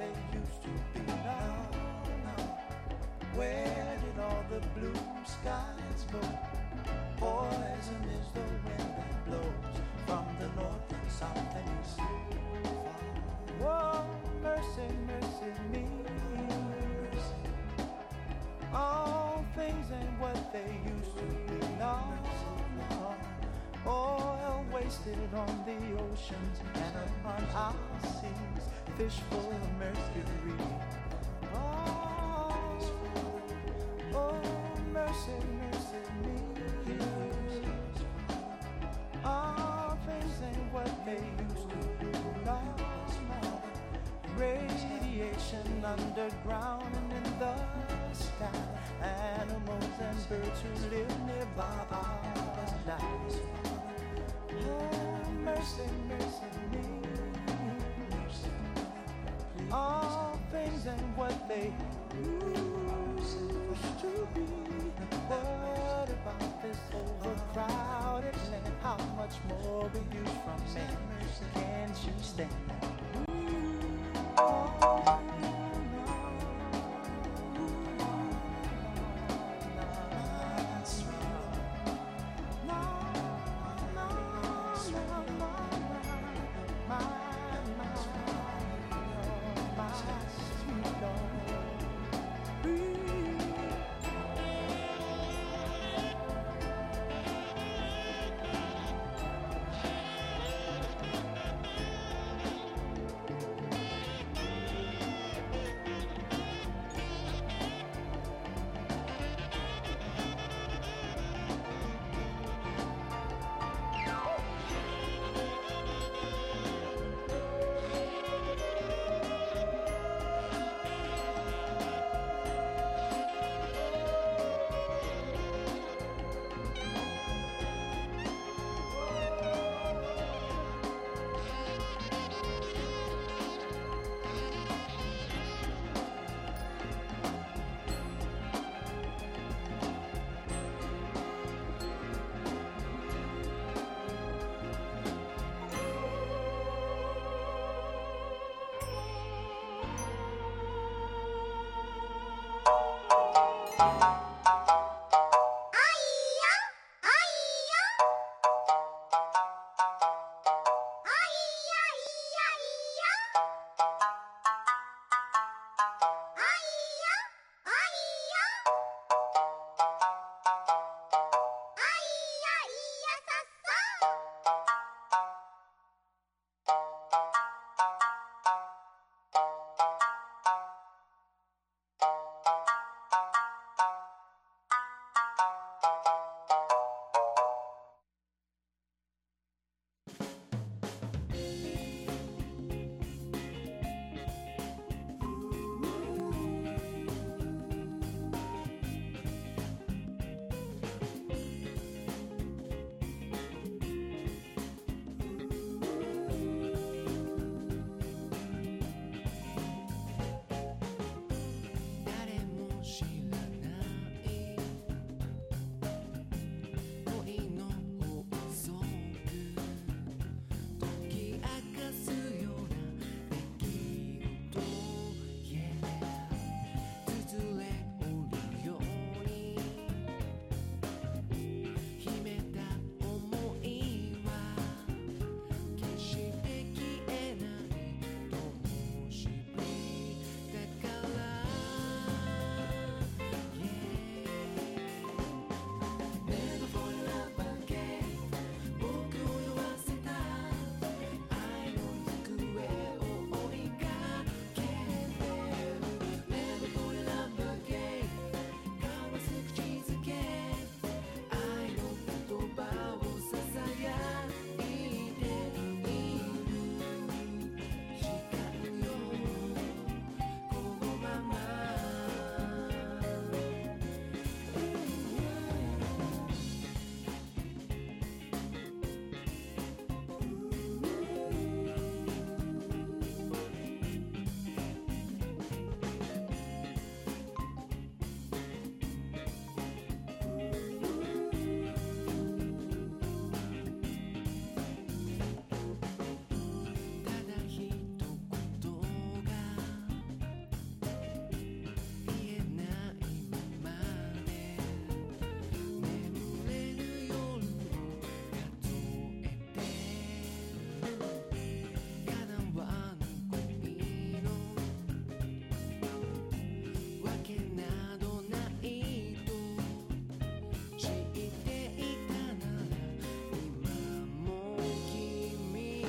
they used to be. Now, where did all the blue skies go? Poison is the wind that blows from the north and south and east. Whoa, mercy, mercy me. All things ain't what they used to be. No, no. Oil wasted on the oceans and upon our seas, fish full of mercury. Oh, mercy, mercy me. All things ain't what they used to be. No, no. Radiation underground and in the sky. Animals and birds who live nearby our lives. Oh, mercy, mercy me. All things ain't what they used to be. What about this overcrowded land? How much more will you from me? Can't you stand that? Oh,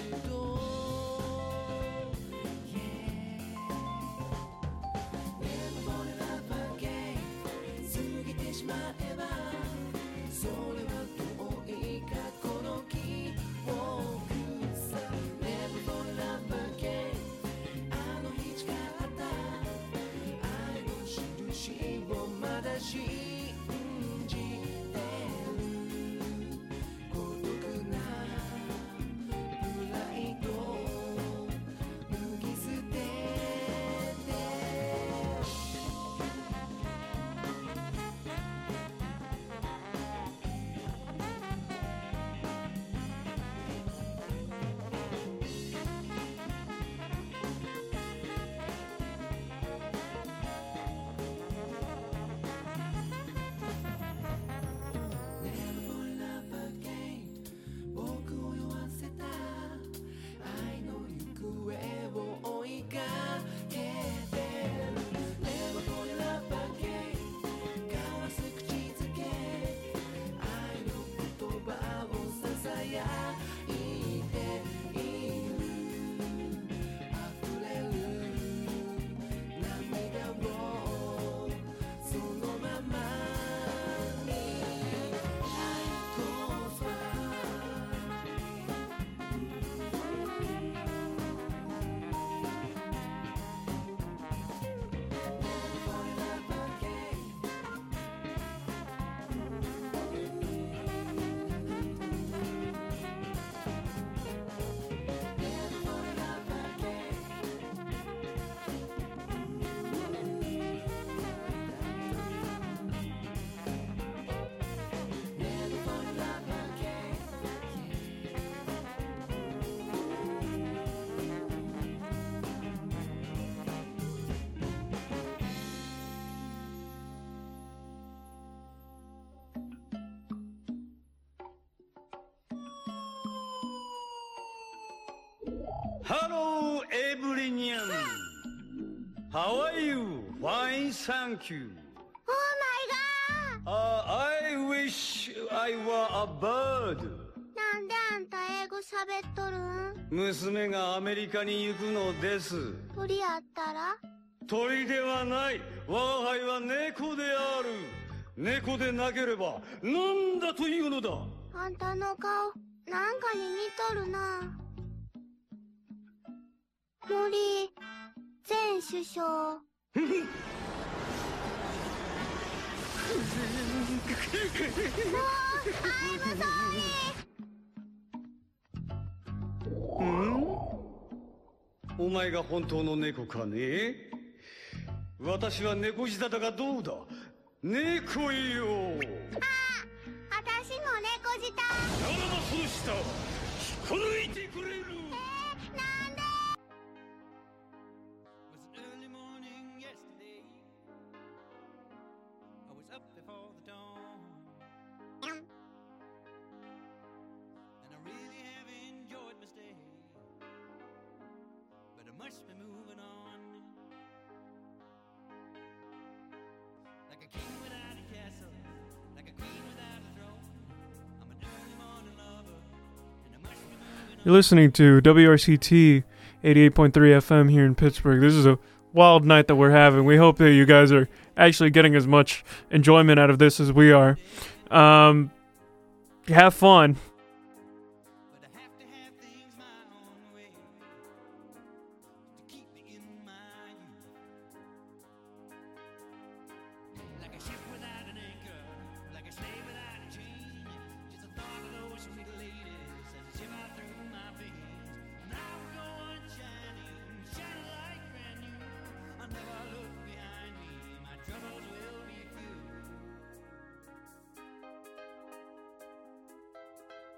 Hello, everyone. How are you? Fine, thank you. Oh my god! I wish I were a bird. なんであんた英語喋っとるん？ 娘がアメリカに行くのです。 鳥やったら？ 鳥ではない。我が輩は猫である。猫でなければなんだというのだ。 あんたの顔、なんかに似とるな。森前首相。もう、I'm sorry! お前が本当の猫かね？私は猫舌だがどうだ？猫よ。 あたしも猫舌。 ならばその舌を引っこ抜いてくれる。 なんで Was an early morning yesterday. I was up before the dawn, and I really have enjoyed my stay. But I must be moving on, like a king without a castle, like a queen without a throne. I'm an early morning lover, and I must be moving on. You're listening to WRCT 88.3 FM here in Pittsburgh. This is a wild night that we're having. We hope that you guys are actually getting as much enjoyment out of this as we are. Have fun. But I have to have things my own way to keep me in my youth. Like a ship without an anchor, like a slave without a chain. Just the thought of those sweet ladies as a shiver through my veins. And I will go on shining like brand new. I'll never look behind me, my troubles will be few.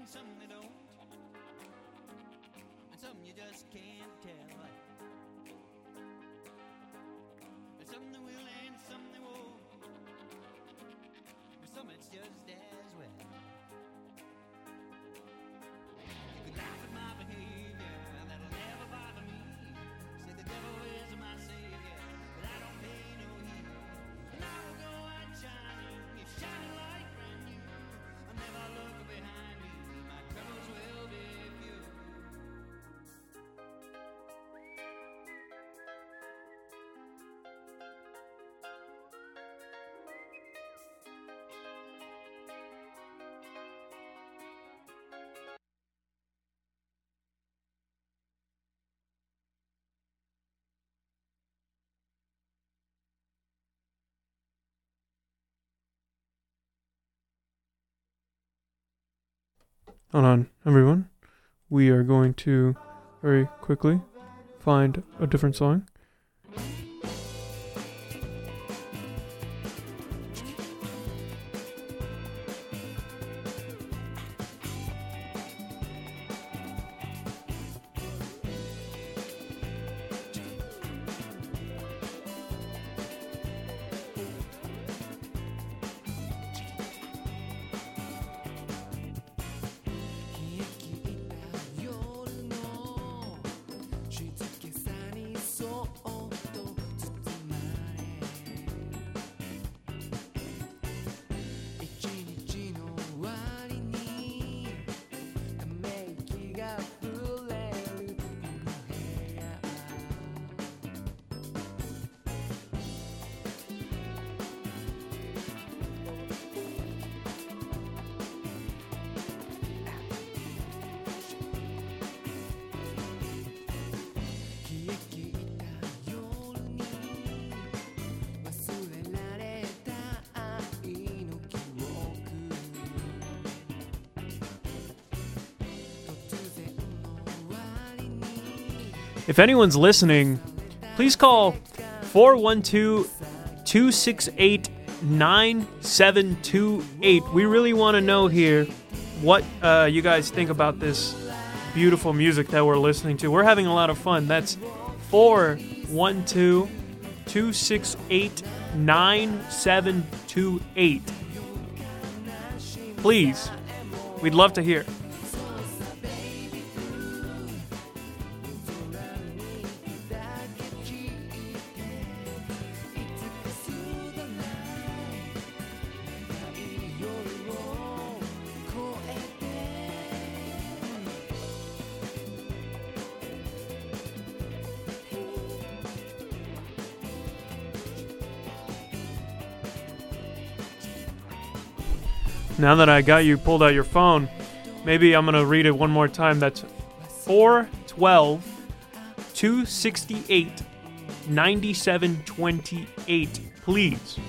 some they don't, and some you just can't tell. And some they will and some they won't, and some it's just as well. You could laugh at my behavior, that'll never bother me. Say the devil is my savior, but I don't pay no heed. And I will go on shining, it's shining like brand new. I'll never look behind me, my troubles will be few. Hold on, everyone. We are going to very quickly find a different song. If anyone's listening, please call 412-268-9728. We really want to know here what you guys think about this beautiful music that we're listening to. We're having a lot of fun. That's 412-268-9728. Please, we'd love to hear. Now that I got you pulled out your phone, maybe I'm going to read it one more time. That's 412-268-9728. Please.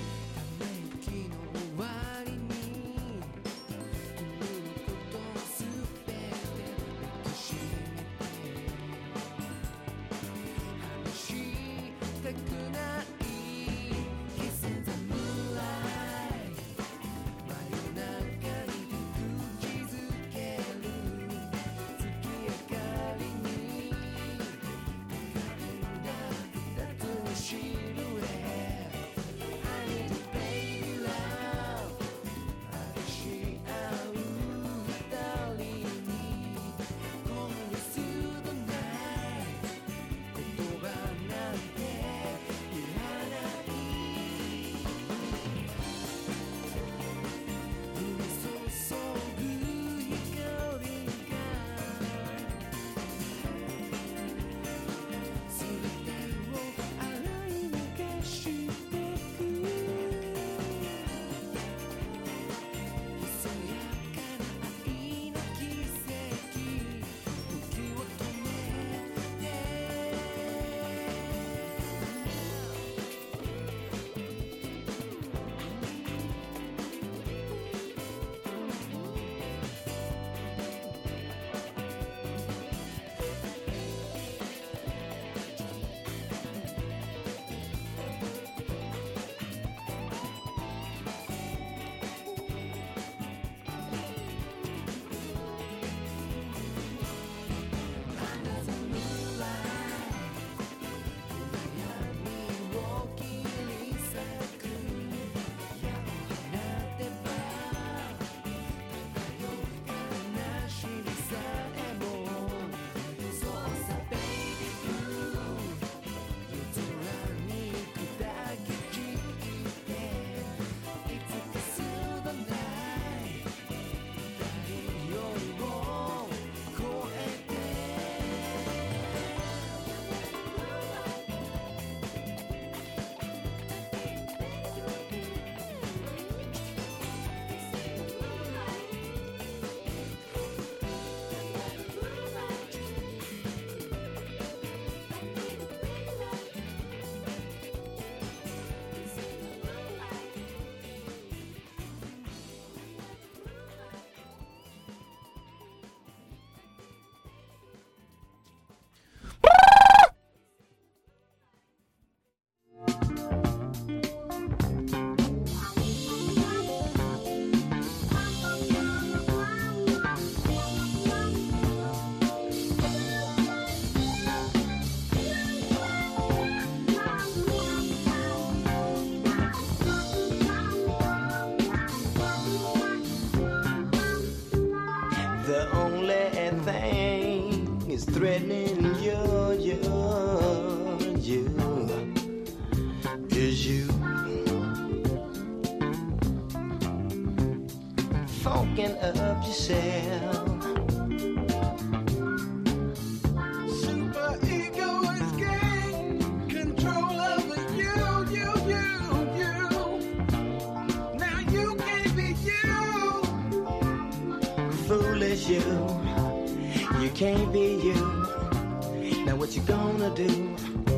you is you. Funking up yourself. Super ego is gain control over you. Now you can't be you. Foolish you can't be you. Now what you gonna do?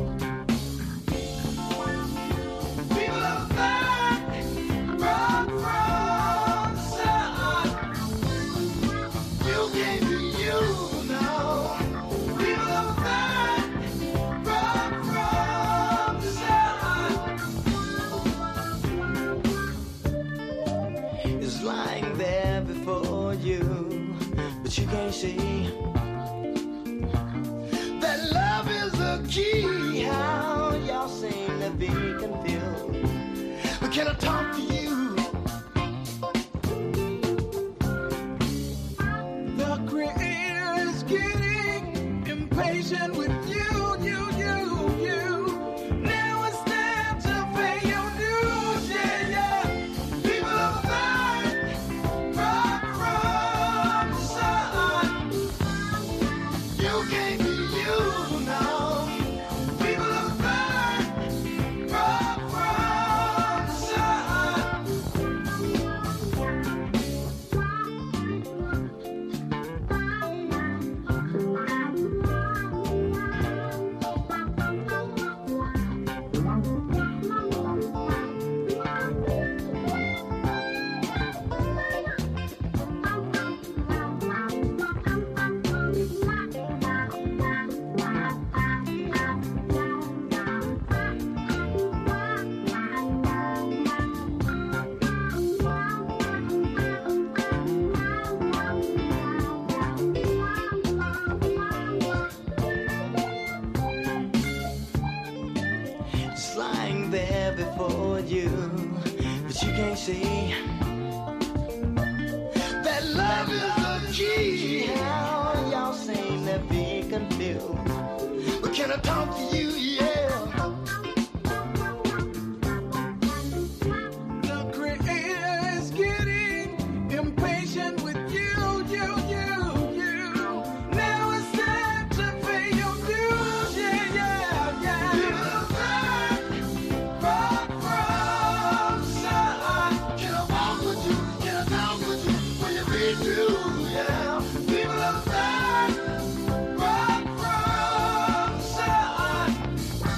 People of that run from the sun. You can't be you now. People of that run from the sun. Is lying there before you, but you can't see that love is the key. How y'all seem to be confused. But can I talk to you? The creator is getting impatient with you. Now it's time to pay your dues, yeah. People of that run from the sun. You can't be you now. People of that run from the sun. Just lying there before you, but you can't see that love is the key. How y'all seem to be confused. But can I talk to you? Yeah. The creator is getting impatient with you. Now it's time to pay your dues, yeah. People of that run from the sun. Can I walk with you? Can I talk with you? Will you be true, yeah? People of that run from the sun.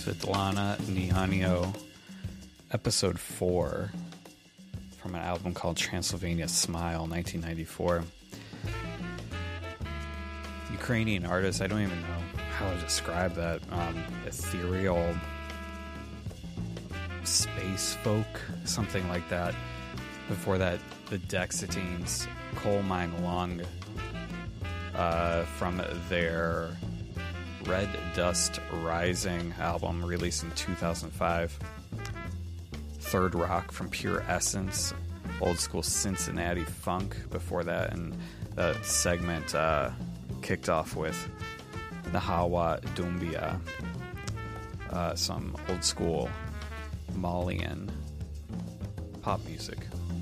Svetlana Nihanio, episode 4, from an album called Transylvania Smile, 1994. Ukrainian artist, I don't even know how to describe that. Ethereal space folk, something like that. Before that, the Dexatines, Coal Mine Lung, from their Red Dust Rising album released in 2005. Third Rock from Pure Essence, old school Cincinnati funk before that, and the segment kicked off with Nahawa Dumbia, some old school Malian pop music.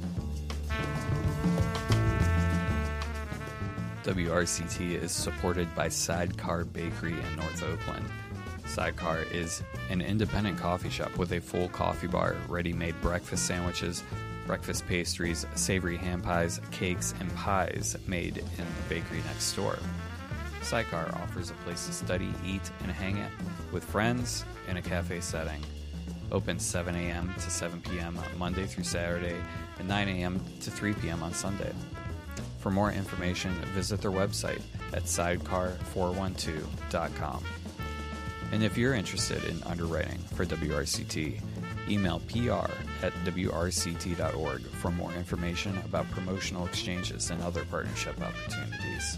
WRCT is supported by Sidecar Bakery in North Oakland. Sidecar is an independent coffee shop with a full coffee bar, ready-made breakfast sandwiches, breakfast pastries, savory ham pies, cakes, and pies made in the bakery next door. Sidecar offers a place to study, eat, and hang out with friends in a cafe setting. Open 7 a.m. to 7 p.m. Monday through Saturday, and 9 a.m. to 3 p.m. on Sunday. For more information, visit their website at sidecar412.com. And if you're interested in underwriting for WRCT, email pr@wrct.org for more information about promotional exchanges and other partnership opportunities.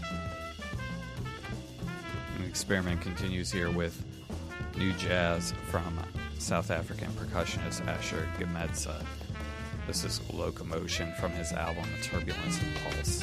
And the experiment continues here with new jazz from South African percussionist Asher Gemedza. This is Locomotion from his album Turbulence and Pulse.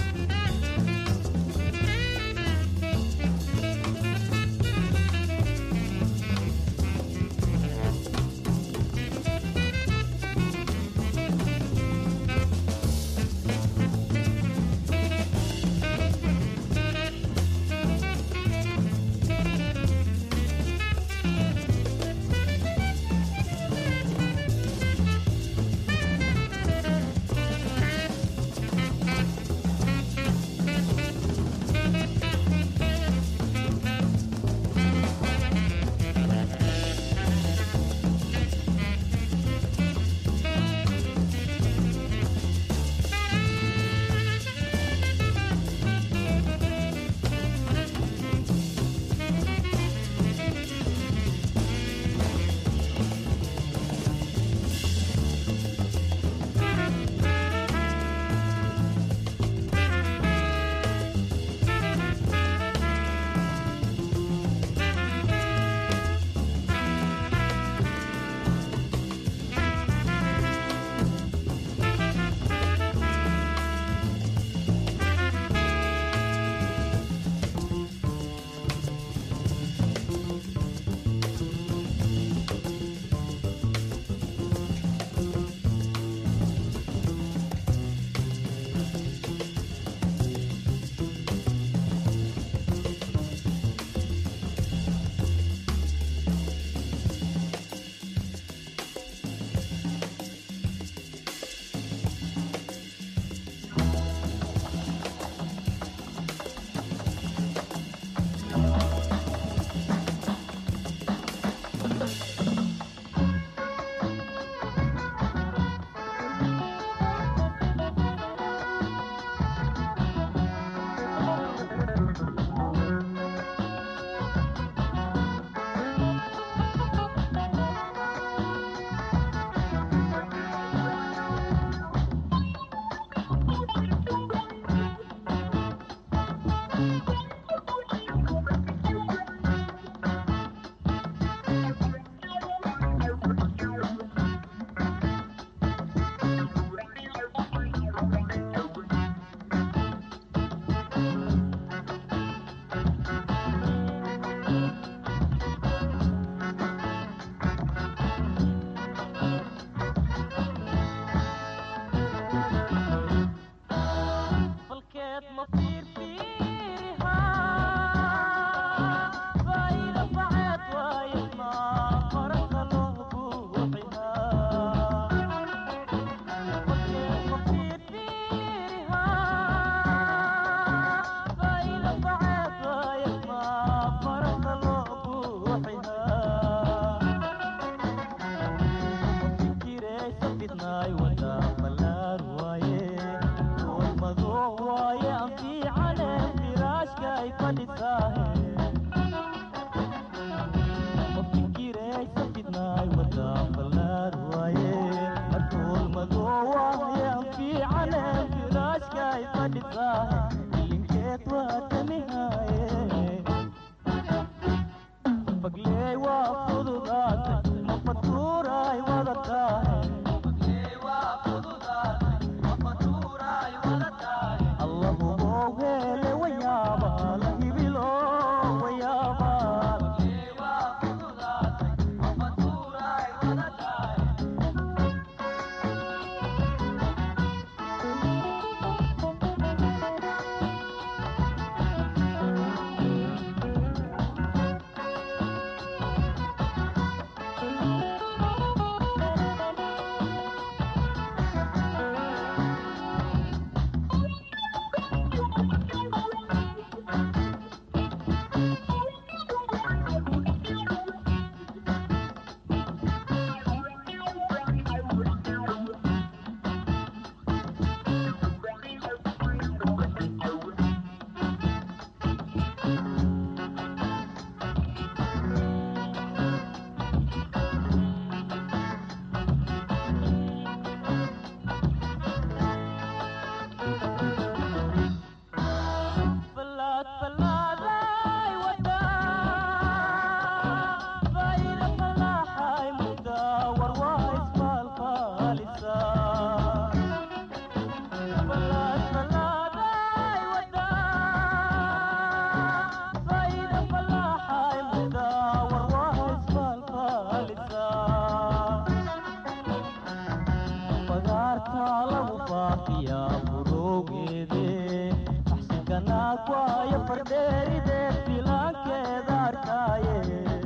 naagwaayo fardheeride filaankeeda arkaaye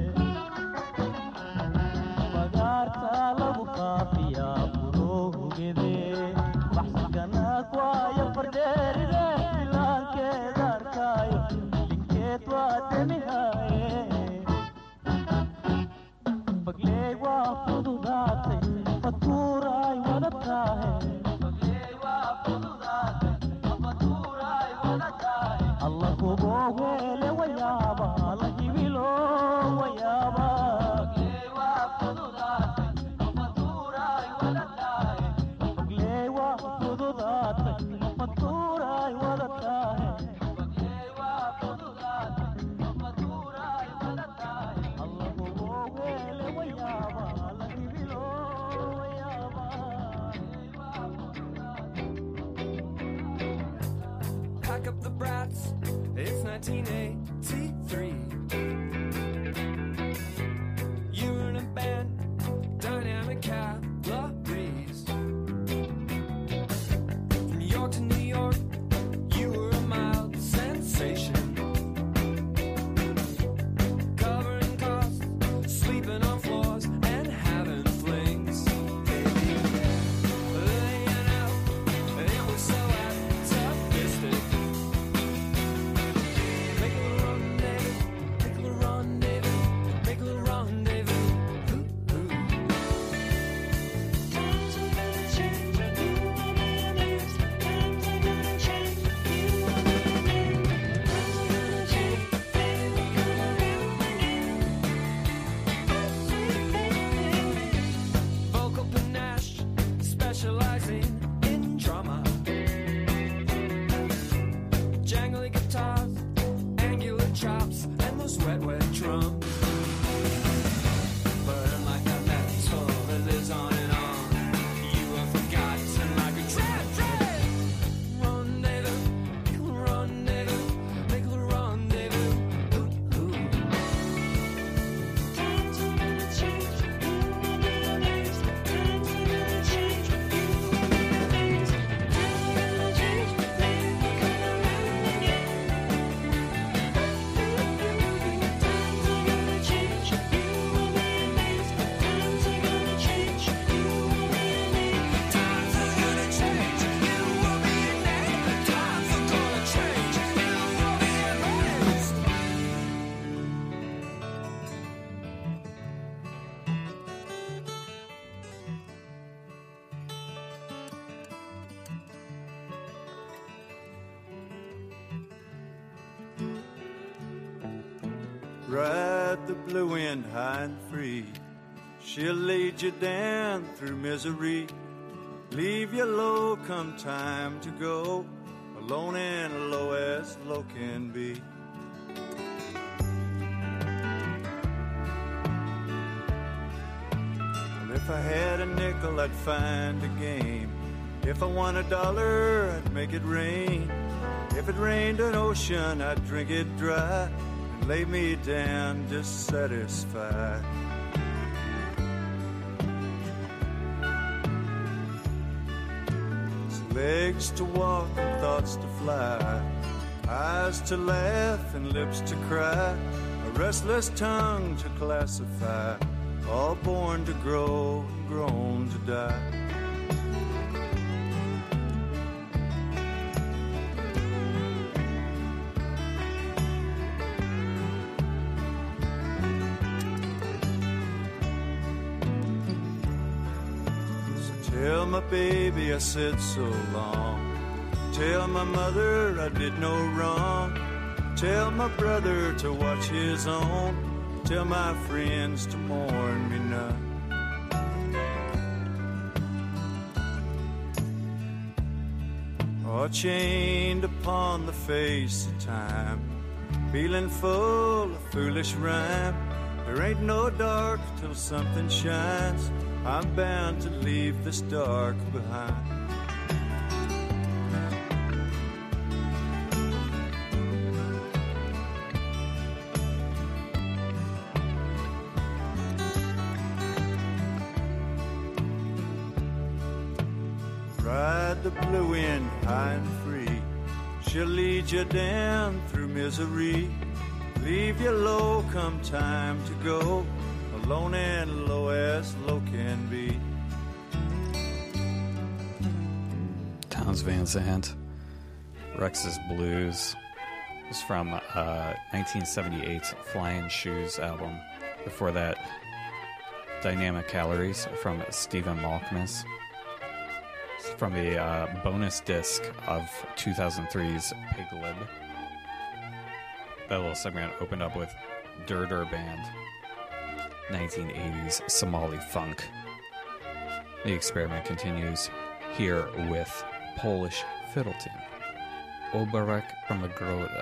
magaarta lagu faafiyaa buroohugede baxsiga naagwaayo fardheeride filaankeeda arkaayo linkeed waa demihaaye bagley waa fududaatay fatuuraay wada tahay alla kuboo weele wayaaba la hibilo wayaaba bagley waa fududaatay fatuuraay wada tahay alla kuboo weele wayaaba la hibilo wayaaba Pack up the brats, it's 1983. You're in a band, dynamic calories. From New York to New York, you were a mild sensation. Covering costs, sleeping on floors, and having flings. Baby, laying out, it was so atomistic. Make a rendezvous, make a rendezvous. Ooh, ooh. Times are gonna change, you will be amazed. Times are gonna change, you will be amazed. Times are gonna change, baby, come around again. Vocal panache, specializing in drama. Jangly guitars, angular chops, and those wet, wet drums. Burn like a metal that lives on and on. You are forgotten like a dread. Rendezvous, make a rendezvous. Ooh, ooh. Times are gonna change, you will be amazed. Times are gonna change, you will be amazed. Times are gonna change, baby, come around again. Times are gonna change, you will be amazed. Times are gonna change, you will be amazed. Times are gonna change, you will be amazed. Times are gonna change, you will be amazed. Ride the blue wind high and free. She'll lead you down through misery. Leave you low come time to go. Alone and low as low can be. Well, if I had a nickel, I'd find a game. If I won $1, I'd make it rain. If it rained an ocean, I'd drink it dry and lay me down just satisfied. It's legs to walk and thoughts to fly, eyes to laugh and lips to cry, a restless tongue to classify, all born to grow and grown to die. Tell my baby I said so long. Tell my mother I did no wrong. Tell my brother to watch his own. Tell my friends to mourn me none. Oh, chained upon the face of time, feeling full of foolish rhyme. There ain't no dark till something shines. I'm bound to leave this dark behind. Ride the blue wind high and free. She'll lead you down through misery, leave you low come time to go, alone and low as low can be. Townes Van Zandt, Rex's Blues. It was from 1978's Flying Shoes album. Before that, Dynamic Calories from Stephen Malkmus. From the bonus disc of 2003's Pig Lib. That little segment opened up with Durder Band, 1980s Somali funk. The experiment continues here with Polish fiddle tune, Oberek from the Groda.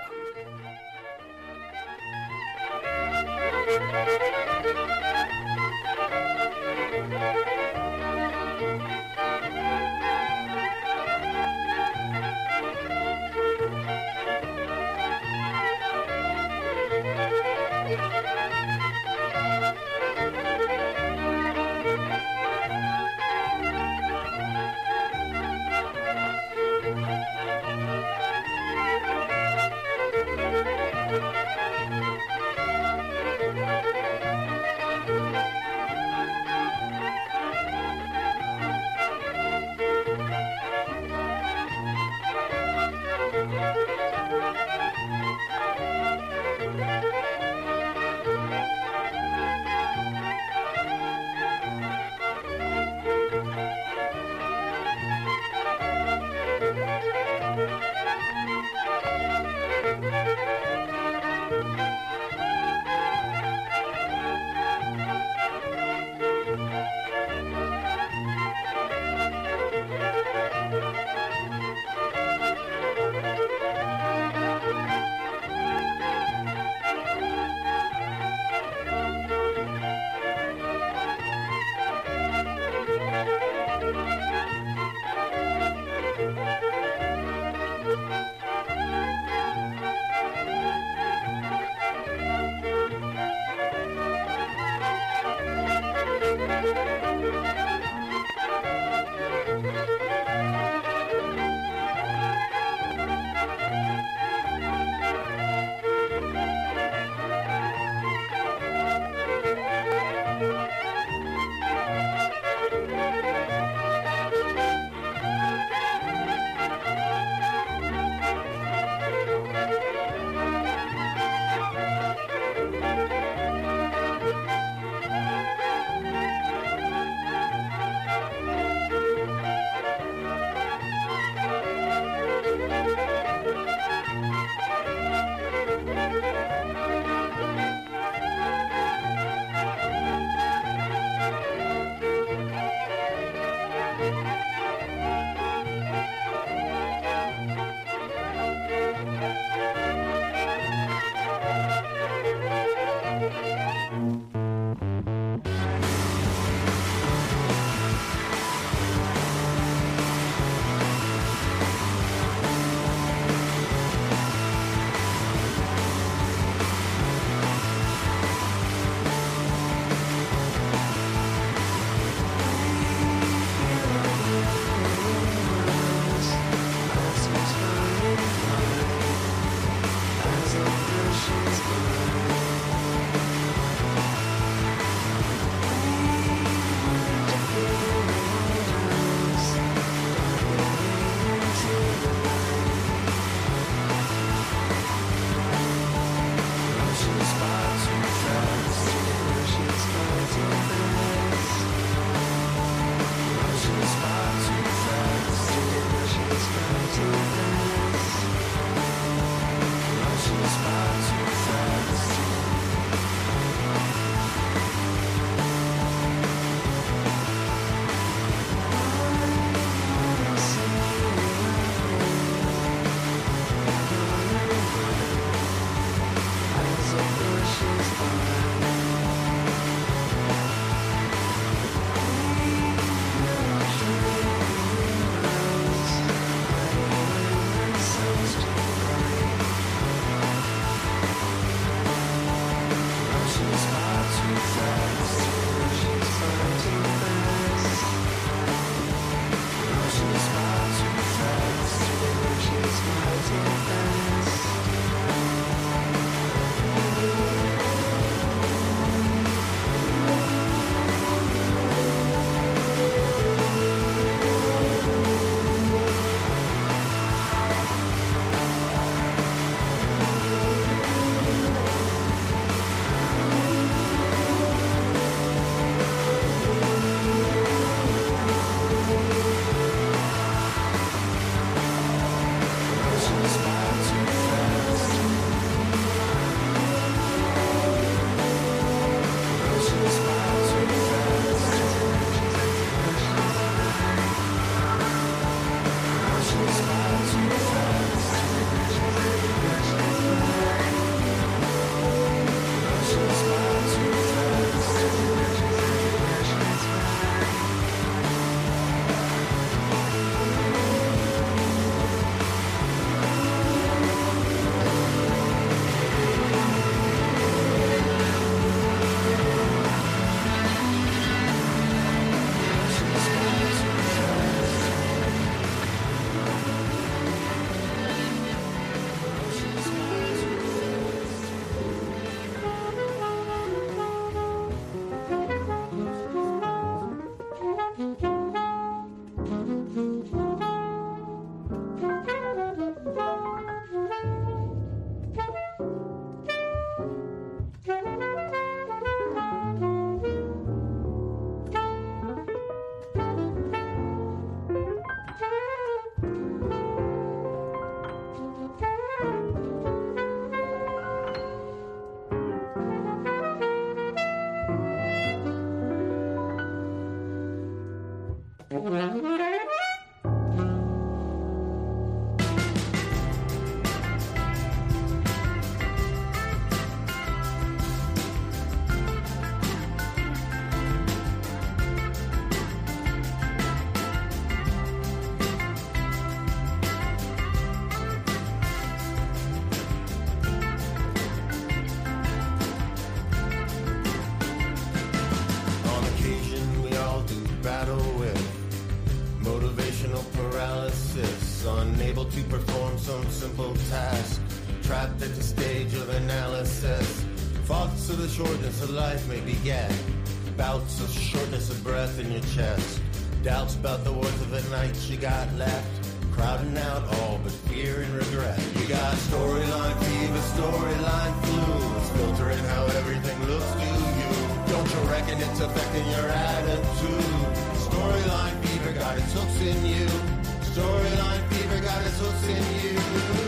unable to perform some simple task. Trapped at the stage of analysis. Thoughts of the shortness of life may beget. Bouts of shortness of breath in your chest. Doubts about the worth of the night you got left. Crowding out all but fear and regret. You got storyline fever, storyline flu. It's filtering how everything looks to you. Don't you reckon it's affecting your attitude? Storyline fever got its hooks in you. Storyline fever got its hooks in you.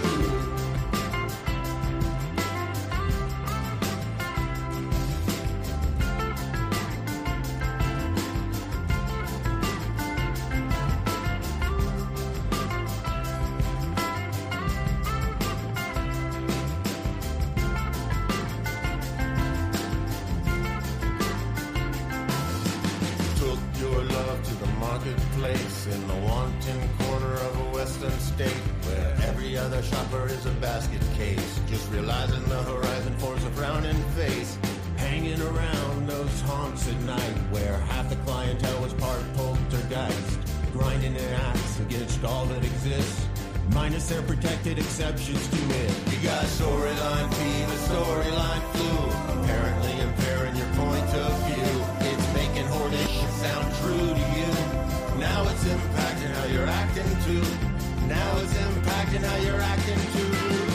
Marketplace in the wanton corner of a western state where every other shopper is a basket case, just realizing the horizon forms a frowning face, hanging around those haunts at night where half the clientele was part poltergeist, grinding an axe against all that exists, minus their protected exceptions to it. You got storyline fever, storyline flu, apparently impairing your point of view. It's making hoardish sound true to you. Now it's impacting how you're acting too. Now it's impacting how you're acting too.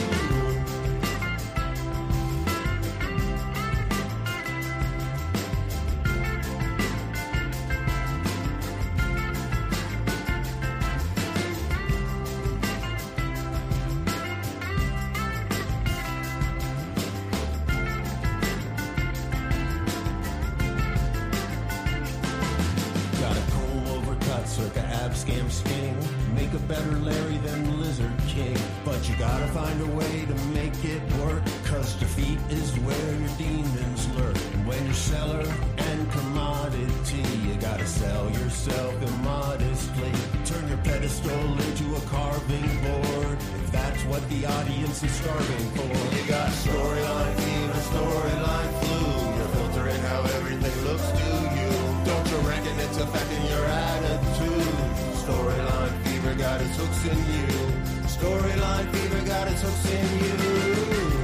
Circa ab scam sting. Make a better Larry than Lizard King. But you gotta find a way to make it work, cause defeat is where your demons lurk. And when you're seller and commodity, you gotta sell yourself immodestly. Turn your pedestal into a carving board, if that's what the audience is starving for. You got storyline fever, storyline flu. You're filtering how everything looks to you. Don't you reckon it's affecting your attitude? Storyline fever got its hooks in you. Storyline fever got its hooks in you.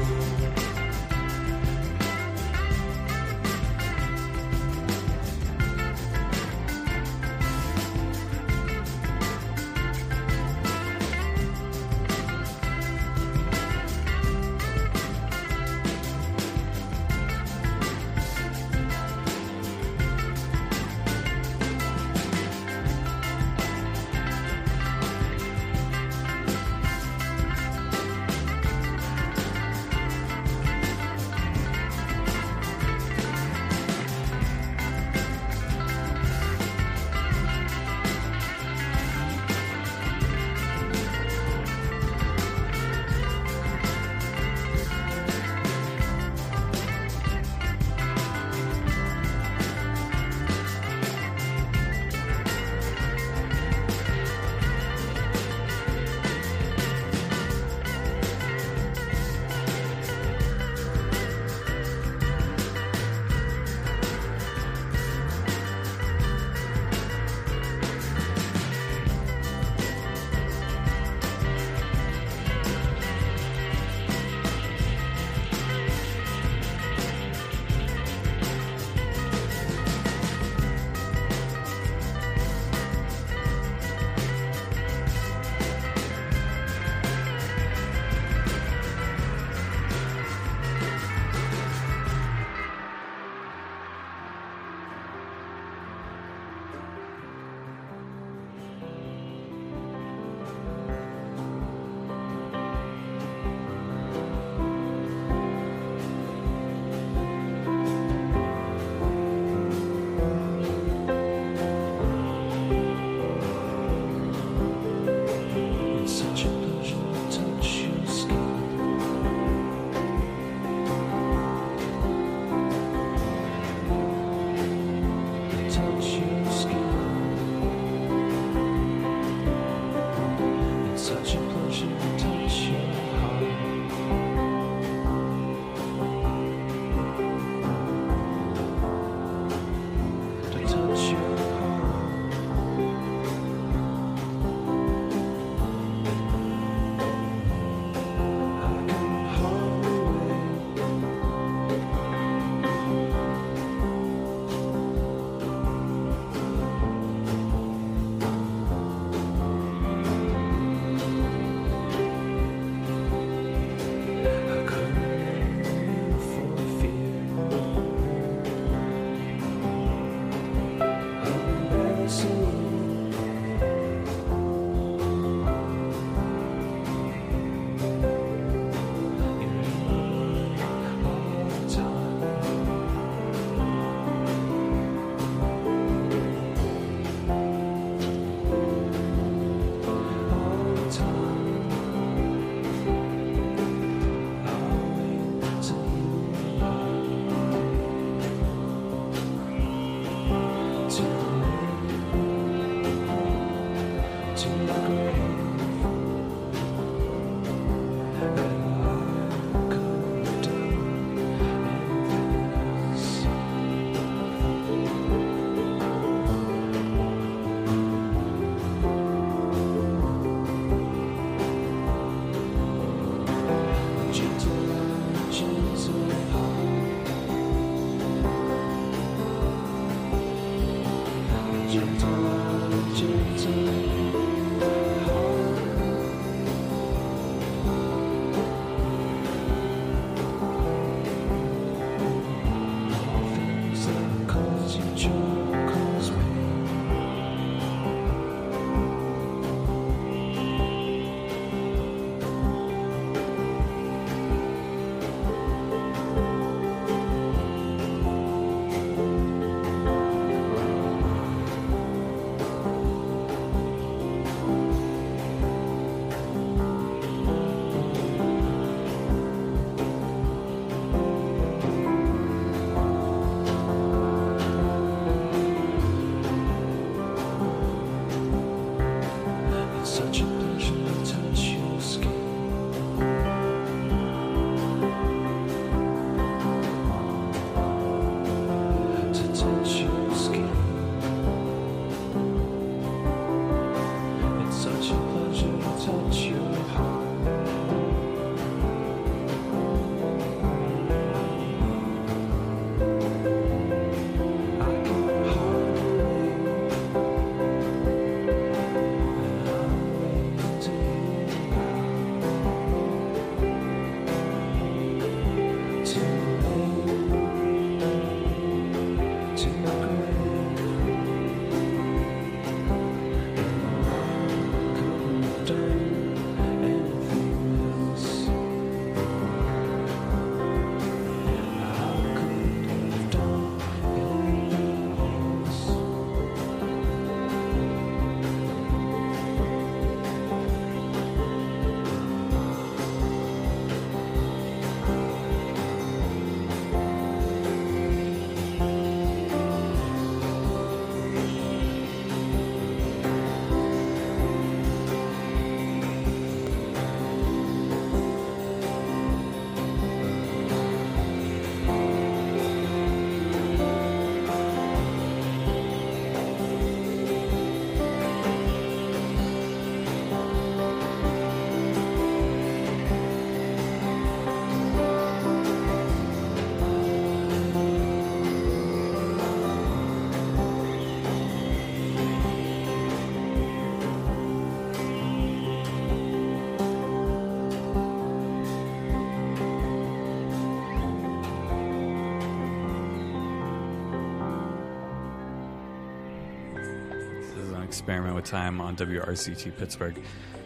Experiment with Time on WRCT Pittsburgh.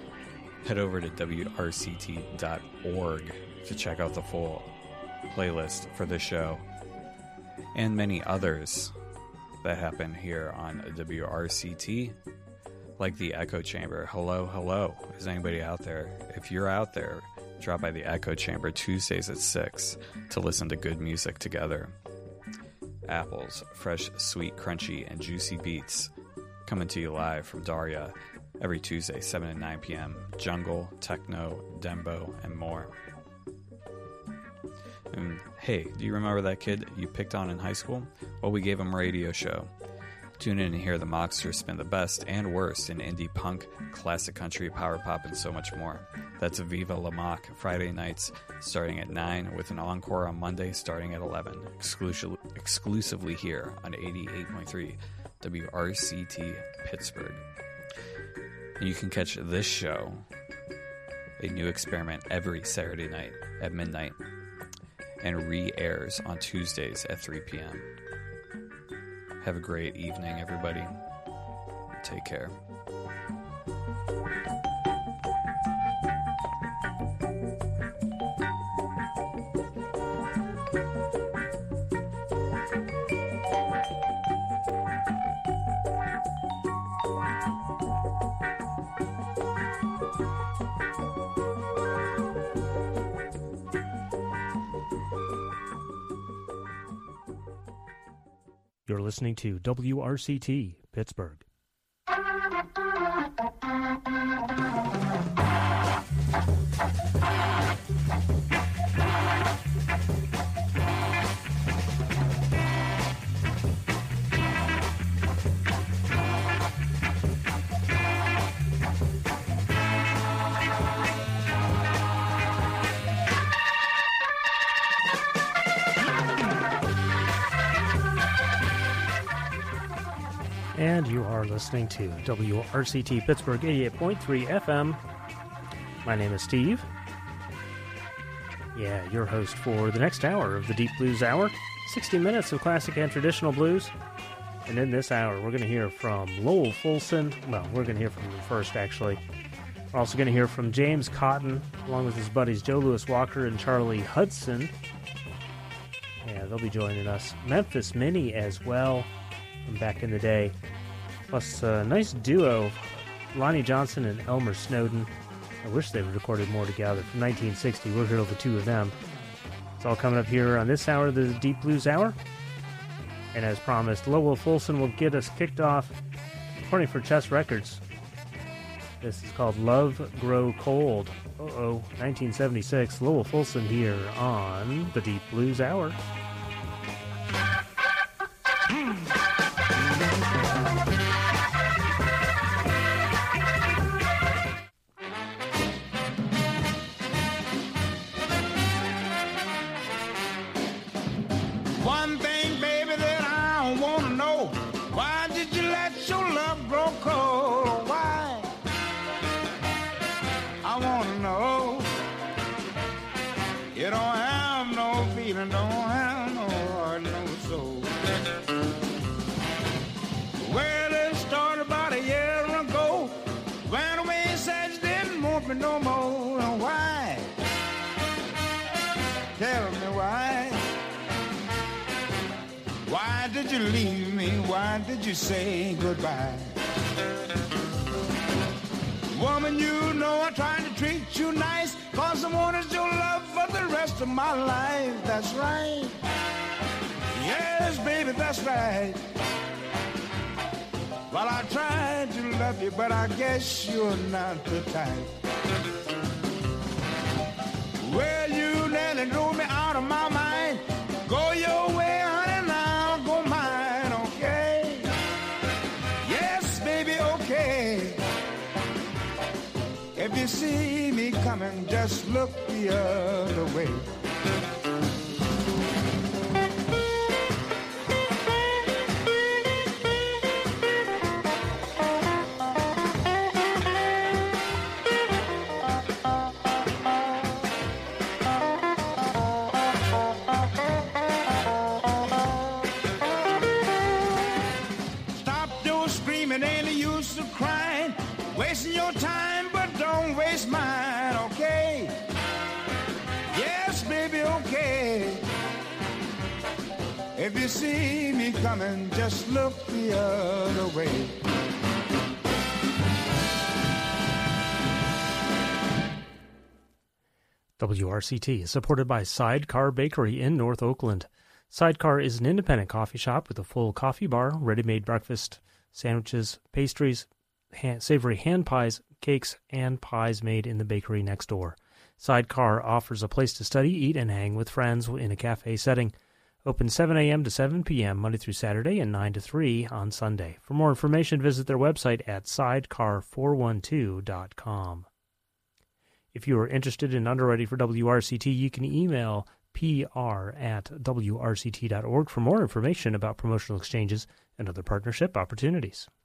Head over to WRCT.org to check out the full playlist for this show and many others that happen here on WRCT, like the Echo Chamber. Hello. Is anybody out there? If you're out there, drop by the Echo Chamber Tuesdays at 6 to listen to good music together. Apples, fresh, sweet, crunchy, and juicy beats coming to you live from Daria every Tuesday, 7 and 9 p.m. Jungle, techno, dembo, and more. And hey, do you remember that kid you picked on in high school? Well, we gave him a radio show. Tune in and hear the Mocksters spin the best and worst in indie punk, classic country, power pop, and so much more. That's Viva La Mock, Friday nights starting at 9, with an encore on Monday starting at 11. Exclusively here on 88.3 WRCT Pittsburgh. And you can catch this show, a new experiment, every Saturday night at midnight, and re-airs on Tuesdays at 3 p.m. Have a great evening, everybody. Take care. You're listening to WRCT Pittsburgh. And you are listening to WRCT Pittsburgh 88.3 FM. My name is Steve. Yeah, your host for the next hour of the Deep Blues Hour. 60 minutes of classic and traditional blues. And in this hour, we're going to hear from Lowell Fulson. Well, we're going to hear from him first, actually. We're also going to hear from James Cotton, along with his buddies Joe Louis Walker and Charlie Hudson. Yeah, they'll be joining us. Memphis Minnie as well, from back in the day. Plus a nice duo, Lonnie Johnson and Elmer Snowden. I wish they would recorded more together. From 1960, we'll hear the two of them. It's all coming up here on this hour, the Deep Blues Hour. And as promised, Lowell Fulson will get us kicked off, according for Chess Records. This is called Love Grow Cold. 1976. Lowell Fulson here on the Deep Blues Hour. One thing, baby, that I want to know. Why did you let your love grow cold? Why? I want to know. You don't have no feeling, don't have no heart, no soul. Well, it started about a year ago. Ran away and said you didn't want me no more. Why? Tell me why. Why did you leave me? Why did you say goodbye? Woman, you know I tried to treat you nice, 'cause I wanted your love for the rest of my life. That's right. Yes, baby, that's right. Well, I tried to love you, but I guess you're not the type. Well, you nearly drove me out of my mind. Go your way, honey, now go mine, okay? Yes, baby, okay. If you see me coming, just look the other way. Stop your screaming, ain't the use of crying. Wasting your time, but don't waste mine, okay? Yes, baby, okay. If you see me coming, just look the other way. WRCT is supported by Sidecar Bakery in North Oakland. Sidecar is an independent coffee shop with a full coffee bar, ready-made breakfast, sandwiches, pastries, savory hand pies, cakes, and pies made in the bakery next door. Sidecar offers a place to study, eat, and hang with friends in a cafe setting. Open 7 a.m. to 7 p.m. Monday through Saturday and 9 to 3 on Sunday. For more information, visit their website at sidecar412.com. If you are interested in underwriting for WRCT, you can email pr@wrct.org for more information about promotional exchanges and other partnership opportunities.